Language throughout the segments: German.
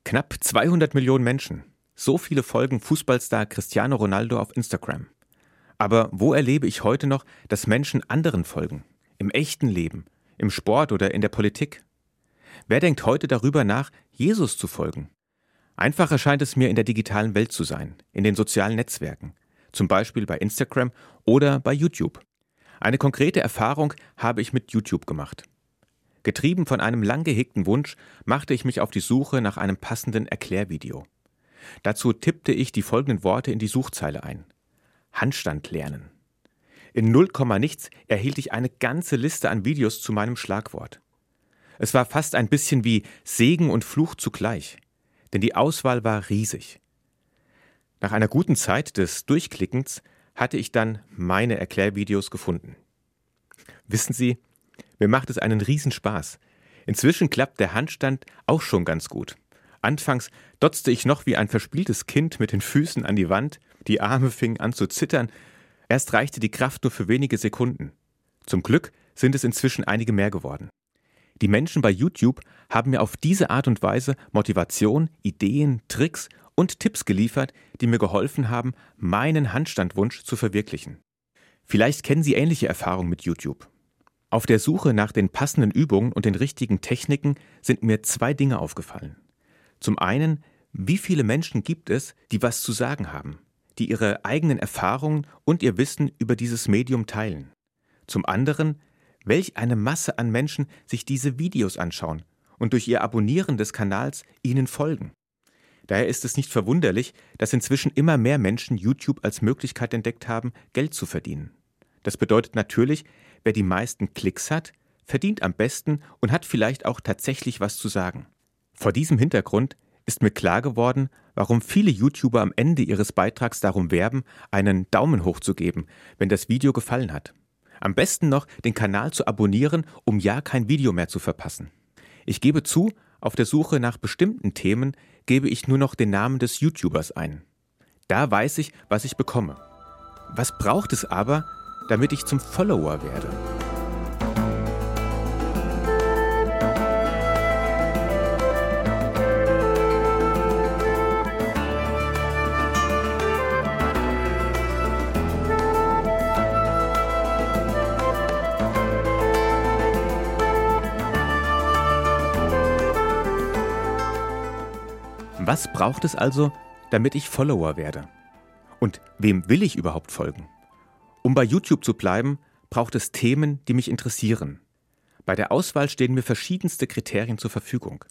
Knapp 200 Millionen Menschen. So viele folgen Fußballstar Cristiano Ronaldo auf Instagram. Aber wo erlebe ich heute noch, dass Menschen anderen folgen? Im echten Leben, im Sport oder in der Politik? Wer denkt heute darüber nach, Jesus zu folgen? Einfacher scheint es mir in der digitalen Welt zu sein, in den sozialen Netzwerken, zum Beispiel bei Instagram oder bei YouTube. Eine konkrete Erfahrung habe ich mit YouTube gemacht. Getrieben von einem lang gehegten Wunsch machte ich mich auf die Suche nach einem passenden Erklärvideo. Dazu tippte ich die folgenden Worte in die Suchzeile ein. Handstand lernen. In 0, nichts erhielt ich eine ganze Liste an Videos zu meinem Schlagwort. Es war fast ein bisschen wie Segen und Fluch zugleich, denn die Auswahl war riesig. Nach einer guten Zeit des Durchklickens hatte ich dann meine Erklärvideos gefunden. Wissen Sie, mir macht es einen Riesenspaß. Inzwischen klappt der Handstand auch schon ganz gut. Anfangs dotzte ich noch wie ein verspieltes Kind mit den Füßen an die Wand, die Arme fingen an zu zittern. Erst reichte die Kraft nur für wenige Sekunden. Zum Glück sind es inzwischen einige mehr geworden. Die Menschen bei YouTube haben mir auf diese Art und Weise Motivation, Ideen, Tricks und Tipps geliefert, die mir geholfen haben, meinen Handstandwunsch zu verwirklichen. Vielleicht kennen Sie ähnliche Erfahrungen mit YouTube. Auf der Suche nach den passenden Übungen und den richtigen Techniken sind mir 2 Dinge aufgefallen. Zum einen, wie viele Menschen gibt es, die was zu sagen haben, die ihre eigenen Erfahrungen und ihr Wissen über dieses Medium teilen. Zum anderen, welch eine Masse an Menschen sich diese Videos anschauen und durch ihr Abonnieren des Kanals ihnen folgen. Daher ist es nicht verwunderlich, dass inzwischen immer mehr Menschen YouTube als Möglichkeit entdeckt haben, Geld zu verdienen. Das bedeutet natürlich, wer die meisten Klicks hat, verdient am besten und hat vielleicht auch tatsächlich was zu sagen. Vor diesem Hintergrund ist mir klar geworden, warum viele YouTuber am Ende ihres Beitrags darum werben, einen Daumen hoch zu geben, wenn das Video gefallen hat. Am besten noch den Kanal zu abonnieren, um ja kein Video mehr zu verpassen. Ich gebe zu, auf der Suche nach bestimmten Themen gebe ich nur noch den Namen des YouTubers ein. Da weiß ich, was ich bekomme. Was braucht es aber, damit ich zum Follower werde? Was braucht es also, damit ich Follower werde? Und wem will ich überhaupt folgen? Um bei YouTube zu bleiben, braucht es Themen, die mich interessieren. Bei der Auswahl stehen mir verschiedenste Kriterien zur Verfügung.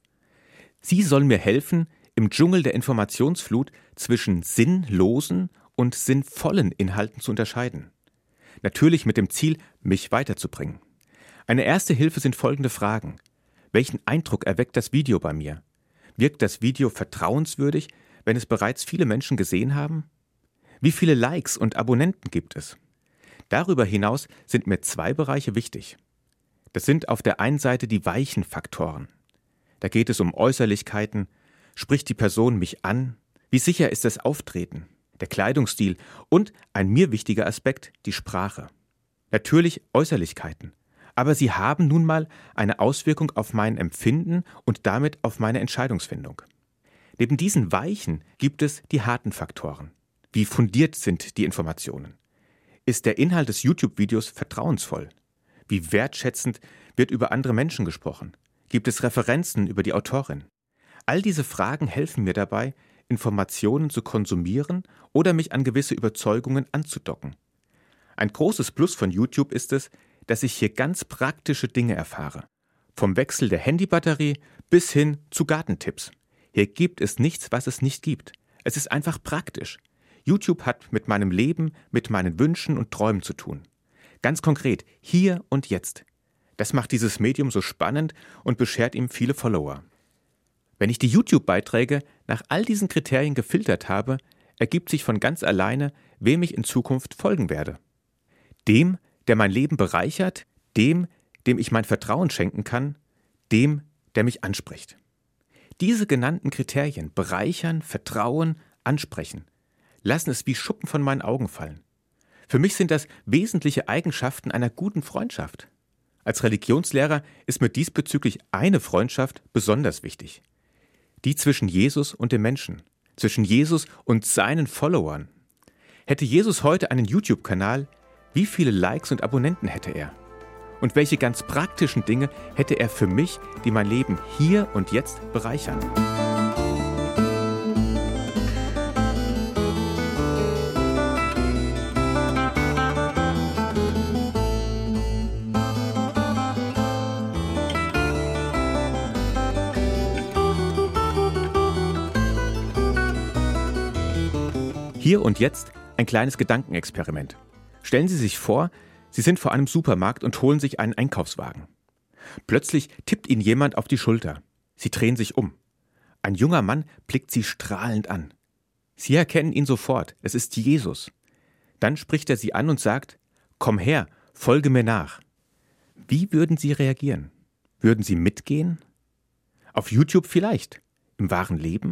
Sie sollen mir helfen, im Dschungel der Informationsflut zwischen sinnlosen und sinnvollen Inhalten zu unterscheiden. Natürlich mit dem Ziel, mich weiterzubringen. Eine erste Hilfe sind folgende Fragen. Welchen Eindruck erweckt das Video bei mir? Wirkt das Video vertrauenswürdig, wenn es bereits viele Menschen gesehen haben? Wie viele Likes und Abonnenten gibt es? Darüber hinaus sind mir 2 Bereiche wichtig. Das sind auf der einen Seite die weichen Faktoren. Da geht es um Äußerlichkeiten, spricht die Person mich an, wie sicher ist das Auftreten, der Kleidungsstil und ein mir wichtiger Aspekt, die Sprache. Natürlich Äußerlichkeiten, aber sie haben nun mal eine Auswirkung auf mein Empfinden und damit auf meine Entscheidungsfindung. Neben diesen weichen gibt es die harten Faktoren. Wie fundiert sind die Informationen? Ist der Inhalt des YouTube-Videos vertrauensvoll? Wie wertschätzend wird über andere Menschen gesprochen? Gibt es Referenzen über die Autorin? All diese Fragen helfen mir dabei, Informationen zu konsumieren oder mich an gewisse Überzeugungen anzudocken. Ein großes Plus von YouTube ist es, dass ich hier ganz praktische Dinge erfahre. Vom Wechsel der Handybatterie bis hin zu Gartentipps. Hier gibt es nichts, was es nicht gibt. Es ist einfach praktisch. YouTube hat mit meinem Leben, mit meinen Wünschen und Träumen zu tun. Ganz konkret, hier und jetzt. Das macht dieses Medium so spannend und beschert ihm viele Follower. Wenn ich die YouTube-Beiträge nach all diesen Kriterien gefiltert habe, ergibt sich von ganz alleine, wem ich in Zukunft folgen werde. Dem, der mein Leben bereichert, dem ich mein Vertrauen schenken kann, dem, der mich anspricht. Diese genannten Kriterien bereichern, vertrauen, ansprechen, lassen es wie Schuppen von meinen Augen fallen. Für mich sind das wesentliche Eigenschaften einer guten Freundschaft. Als Religionslehrer ist mir diesbezüglich eine Freundschaft besonders wichtig. Die zwischen Jesus und dem Menschen, zwischen Jesus und seinen Followern. Hätte Jesus heute einen YouTube-Kanal, wie viele Likes und Abonnenten hätte er? Und welche ganz praktischen Dinge hätte er für mich, die mein Leben hier und jetzt bereichern? Hier und jetzt ein kleines Gedankenexperiment. Stellen Sie sich vor, Sie sind vor einem Supermarkt und holen sich einen Einkaufswagen. Plötzlich tippt Ihnen jemand auf die Schulter. Sie drehen sich um. Ein junger Mann blickt Sie strahlend an. Sie erkennen ihn sofort, es ist Jesus. Dann spricht er Sie an und sagt: Komm her, folge mir nach. Wie würden Sie reagieren? Würden Sie mitgehen? Auf YouTube vielleicht? Im wahren Leben?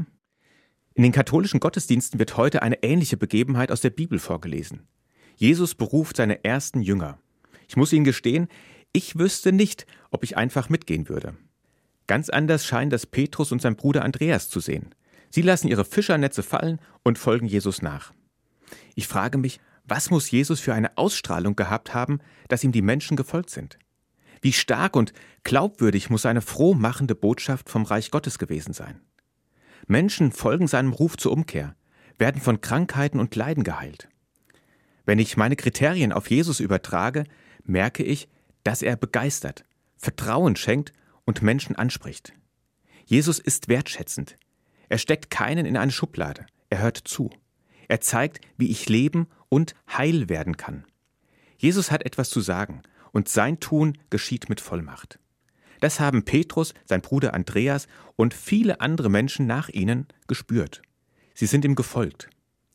In den katholischen Gottesdiensten wird heute eine ähnliche Begebenheit aus der Bibel vorgelesen. Jesus beruft seine ersten Jünger. Ich muss Ihnen gestehen, ich wüsste nicht, ob ich einfach mitgehen würde. Ganz anders scheinen das Petrus und sein Bruder Andreas zu sehen. Sie lassen ihre Fischernetze fallen und folgen Jesus nach. Ich frage mich, was muss Jesus für eine Ausstrahlung gehabt haben, dass ihm die Menschen gefolgt sind? Wie stark und glaubwürdig muss seine frohmachende Botschaft vom Reich Gottes gewesen sein? Menschen folgen seinem Ruf zur Umkehr, werden von Krankheiten und Leiden geheilt. Wenn ich meine Kriterien auf Jesus übertrage, merke ich, dass er begeistert, Vertrauen schenkt und Menschen anspricht. Jesus ist wertschätzend. Er steckt keinen in eine Schublade. Er hört zu. Er zeigt, wie ich leben und heil werden kann. Jesus hat etwas zu sagen und sein Tun geschieht mit Vollmacht. Das haben Petrus, sein Bruder Andreas und viele andere Menschen nach ihnen gespürt. Sie sind ihm gefolgt.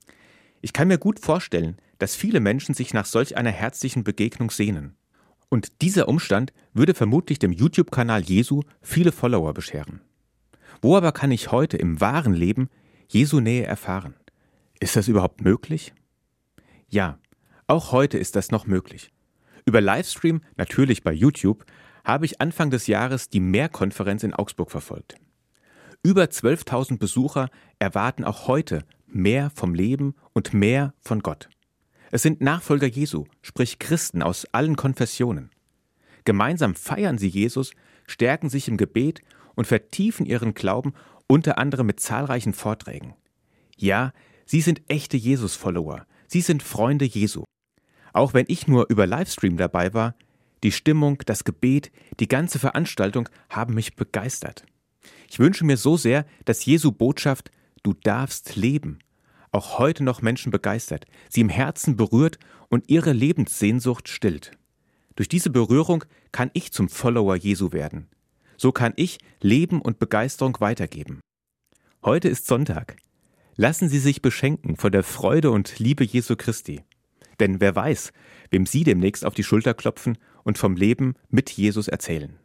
Ich kann mir gut vorstellen, dass viele Menschen sich nach solch einer herzlichen Begegnung sehnen. Und dieser Umstand würde vermutlich dem YouTube-Kanal Jesu viele Follower bescheren. Wo aber kann ich heute im wahren Leben Jesu Nähe erfahren? Ist das überhaupt möglich? Ja, auch heute ist das noch möglich. Über Livestream, natürlich bei YouTube, habe ich Anfang des Jahres die Mehrkonferenz in Augsburg verfolgt. Über 12.000 Besucher erwarten auch heute mehr vom Leben und mehr von Gott. Es sind Nachfolger Jesu, sprich Christen aus allen Konfessionen. Gemeinsam feiern sie Jesus, stärken sich im Gebet und vertiefen ihren Glauben unter anderem mit zahlreichen Vorträgen. Ja, sie sind echte Jesus-Follower, sie sind Freunde Jesu. Auch wenn ich nur über Livestream dabei war, die Stimmung, das Gebet, die ganze Veranstaltung haben mich begeistert. Ich wünsche mir so sehr, dass Jesu Botschaft „Du darfst leben" auch heute noch Menschen begeistert, sie im Herzen berührt und ihre Lebenssehnsucht stillt. Durch diese Berührung kann ich zum Follower Jesu werden. So kann ich Leben und Begeisterung weitergeben. Heute ist Sonntag. Lassen Sie sich beschenken von der Freude und Liebe Jesu Christi. Denn wer weiß, wem Sie demnächst auf die Schulter klopfen und vom Leben mit Jesus erzählen.